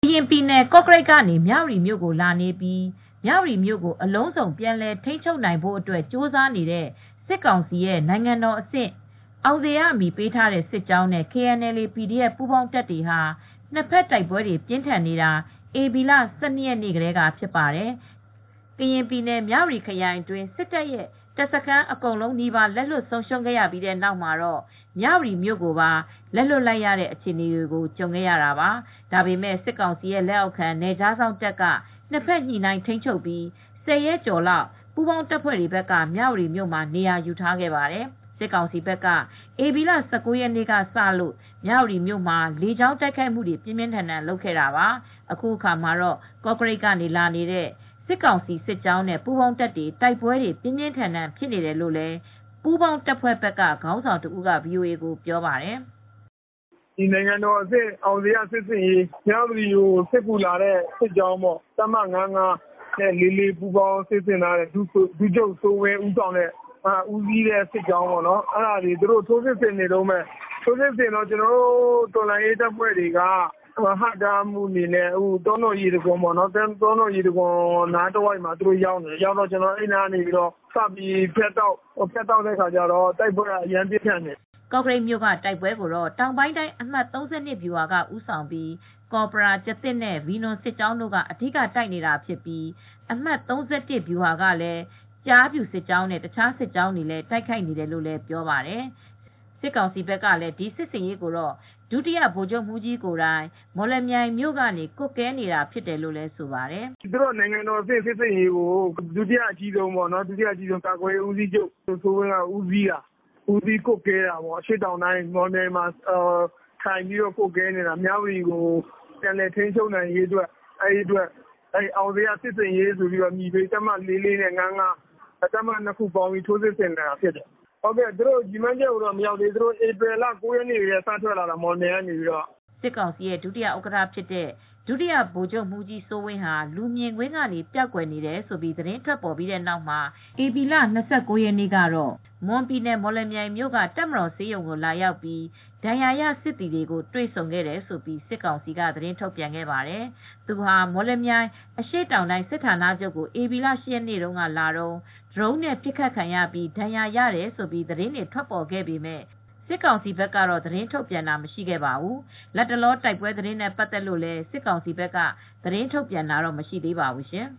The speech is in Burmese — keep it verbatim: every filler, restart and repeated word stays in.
ရင်ပြည်နယ်ကော့ကရိတ်ကနေမြဝတီမြို့ကိုလာနေပြီးမြဝတီမြို့ကိုအလုံးစုံပြန်လည်ထိန်းချုပ်နိုင်ဖို့အတွက်ကြိုးစားနေတဲ့စစ်ကောင်စီရဲ့နိုင်ငံတော်အဆင့်အောင်ဇေယျအမည်ပေးထားတဲ့စစ်ကြောင်းနဲ့ ကေအန်အယ်အေ ပီဒီအက်ဖ် ပူးပေါင်းတပ်တွေဟာနှစ်ဖက်တိုက်ပွဲတွေပြင်းထန်နေတာဧပြီလ ၁၂ ရက်နေ့ကတည်းကဖြစ်ပါတယ်။ကရင်ပြည်နယ်မြဝတီခရိုင်အတွင်းစစ်တပ်ရဲ့တပ်စခန်းအကုန်လုံးနီးပါးလက်လွတ်ဆုံးရှုံးခဲ့ရပြီးတဲ့နောက်မှာတော့မြဝတီမြို့ကိုပါလက်လွတ်လိုက်ရတဲ့အခြေအနေတွေကိုကြုံခဲ့ရတာပါ။ဒါပေမဲ့စစ်ကောင်စီရဲ့လက်အောက်ခံနယ်ခြားစောင့်တပ်ကနှစ်ဖက်ညှိနှိုင်းထိန်းချုပ်ပြီးဆယ်ရက်ကျော်လောက်ပူးပေါင်းတပ်ဖွဲ့တွေဘက်ကမြဝတီမြို့မှာနေရာယူထားခဲ့ပါတယ်။စစ်ကောင်စီဘက်ကဧပြီလ ၁၉ ရက်နေ့ကစလို့မြဝတီမြို့မှာလေကြောင်းတိုက်ခိုက်မှုတွေပြင်းပြင်းထန်ထန်လုပ်ခဲ့တာပါ။အခုအခါမှာတော့ကော့ကရိတ်ကနေလာနေတဲ့စစ်ကောင်စီစစ်ကြောင်းနဲ့ပူးပေါင်းတပ်တွေတိုက်ပွဲတွေပြင်းပြင်းထန်ထန်ဖြစ်နေတယ်လို့လည်းပူးပေါင်းတပ်ဖွဲ့ဘက်ကခေါင်းဆောင်တဦးက ဗွီအိုအေကိုပြောပါတယ်။“ဒီနိုင်ငံတော်အဆင့်အောင်ဇေယျစစ်ဆင်ရေးမြဝတီကိုစစ်ကူလာတဲ့စစ်ကြောင်းပေါ့။တပ်မ ၅၅ နဲ့ လေးလေး ပူးပေါင်းစစ်ဆင်လာတဲ့ဒုချုပ်စိုးဝင်းဦးဆောင်တဲ့ဦးစီးတဲ့စစ်ကြောင်းပေါ့နော်။အဲဒါတွေသူတို့ထိုးစစ်ဆင်နေတုန်းပဲ။ထိုးစစ်ဆင်တော့ကျနော်တို့တော်လှန်ရေးတပ်ဖွဲ့တွေကဟန့်တားမှုအနေနဲ့တောနော်ရေတံခွန်ပေါ့နော်။တောနော်ရေတံခွန်နားတဝိုက်မှာသူတို့ရောက်နေတယ်။ရောက်တော့ကျနော်တို့အဲဒီနားကနေပြီးတော့စပြီးဖြတ်တောက်ဖြတ်တောက်တဲ့အခါကျတော့တိုက်ပွဲကအရမ်းပြင်းထန်တယ်။ ”ကော့ကရိတ်မြို့ကတိုက်ပွဲကိုတော့တောင်ပိုင်းတိုင်းအမှတ် ၃၂ ဗျူဟာကဦးဆောင်ပြီးကော်ပိုရာကျားသစ်နဲ့ဗီနွန်စစ်ကြောင်းတို့ကအဓိကတိုက်နေတာဖြစ်ပြီးအမှတ် ၃၁ ဗျူဟာကလည်းကျားဖြူစစ်ကြောင်းနဲ့တခြားစစ်ကြောင်းတွေလည်းတိုက်ခိုက်နေတယ်လို့လည်းပြောပါတယ်။စစ်ကောင်စီဘက်ကလည်းဒီစစ်စင်ရေးကိုတော့ဒုတိယဗိုလ်ချုပ်မှူးကြီးကိုယ်တိုင်မော်လမြိုင်မြို့ကနေကွပ်ကဲနေတာဖြစ်တယ်လို့လည်းဆိုပါတယ်။“သူတို့နိုင်ငံတော်အဆင့်စစ်စင်ရေးကိုဒုတိယအကြီးဆုံးပေါ့နော်။ဒုတိယအကြီးဆုံးကာကွယ်ရေးဦးစီးချုပ်စိုးဝင်းကဦးစီးတာဦးစီးကွပ်ကဲတာပေါ့။အရှေ့တောင်တိုင်းမော်လမြိုင်မှာထိုင်ပြီးတော့ကွပ်ကဲနေတာမြဝတီကိုပြန်လည်ထိန်းချုပ်နိုင်ရေးအတွက်အဲဒီအတွက်အောင်ဇေယျစစ်ဆင်ရေးဆိုပြီးတော့ညီပေးတပ်မ လေးလေး နဲ့ ၅၅ တပ်မနှစ်ခုပေါင်းပြီးထိုးစစ်ဆင်နေတာဖြစ်တယ်။ဟုတ်ကဲ့သူတို့ရည်မှန်းချက်ကိုတော့မရောက်သေးဘူး။သူတို့ဧပြီလ ၉ ရက်နေ့ကတည်းကစထွက်လာတာမော်လမြိုင်ကနေပြီးတော့စစ်ကောင်စီရဲ့ဒုတိယဥက္ကဋ္ဌဖြစ်တဲ့ဒုတိယဗိုလ်ချုပ်မှူးကြီးစိုးဝင်းဟာလူမြင်ကွင်းကနေပျောက်ကွယ်နေတယ်ဆိုပြီးသတင်းထွက်ပေါ်ပြီးတဲ့နောက်မှာဧပြီလ ၂၉ ရက်နေ့ကတော့မွန်ပြည်နယ်မော်လမြိုင်မြို့ကတပ်မတော်ဆေးရုံကိုလာရောက်ပြီးဒဏ်ရာရစစ်သည်တွေကိုတွေ့ဆုံခဲ့တယ်ဆိုပြီးစစ်ကောင်စီကသတင်းထုတ်ပြန်ခဲ့ပါတယ်။သူဟာမော်လမြိုင်အရှေ့တောင်တိုင်းစစ်ဌာနချုပ်ကိုဧပြီလ ၈ ရက်နေ့တုန်းကလာတော့ဒရုန်းနဲ့ပစ်ခတ်ခံရပြီးဒဏ်ရာရတယ်ဆိုပြီးသတင်းတွေထွက်ပေါ်ခဲ့ပေမဲ့စစ်ကောင်စီဘက်ကတော့သတင်းထုတ်ပြန်တာမရှိခဲ့ပါဘူး။လက်တလောတိုက်ပွဲသတင်းနဲ့ပတ်သက်လို့လည်းစစ်ကောင်စီဘက်ကသတင်းထုတ်ပြန်တာတော့မရှိသေးပါဘူးရှင်။